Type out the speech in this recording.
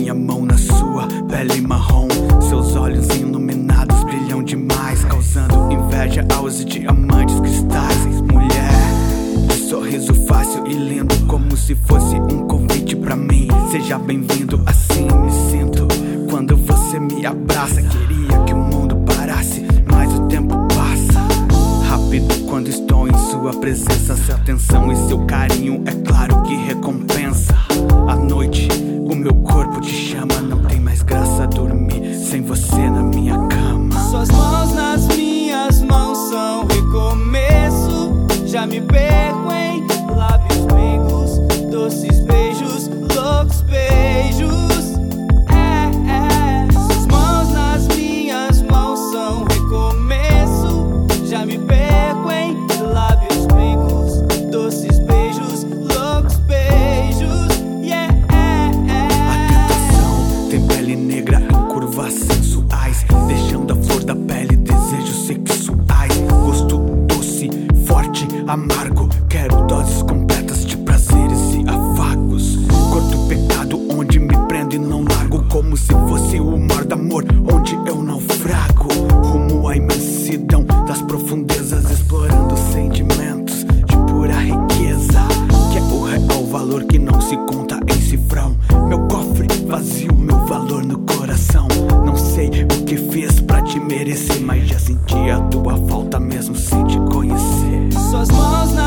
minha mão na sua pele marrom. Seus olhos iluminados brilham demais, causando inveja aos diamantes cristais. Mulher, de sorriso fácil e lindo, como se fosse um convite pra mim. Seja bem-vindo, assim me sinto quando você me abraça. Queria que o mundo parasse, mas o tempo passa rápido quando estou em sua presença. Sua atenção e seu carinho, é claro que recompensa. À noite, o meu corpo te chama. Não tem mais graça dormir sem você na minha cama. Suas mãos nas minhas mãos são recomeço. Já me perco em lábios meigos, doces beijos, loucos beijos. Suas mãos nas minhas mãos são recomeço. Já me perco em lábios meigos, doces beijos, loucos beijos. A tentação tem pele negra em curvas sensuais, deixando a flor da pele desejos sexuais. Gosto doce, forte, amargo, quero doses completas de prazeres e afagos. Corto o pecado onde me prendo e não largo, como se fosse o mar do amor onde eu naufrago. Rumo à imensidão das profundezas, explorando sentimentos de pura riqueza, que é o real valor que não se conta em cifrão. Meu cofre vazio, meu valor no coração. Não sei o que fiz pra te merecer, mas já senti a tua falta mesmo sem te conhecer. Suas mãos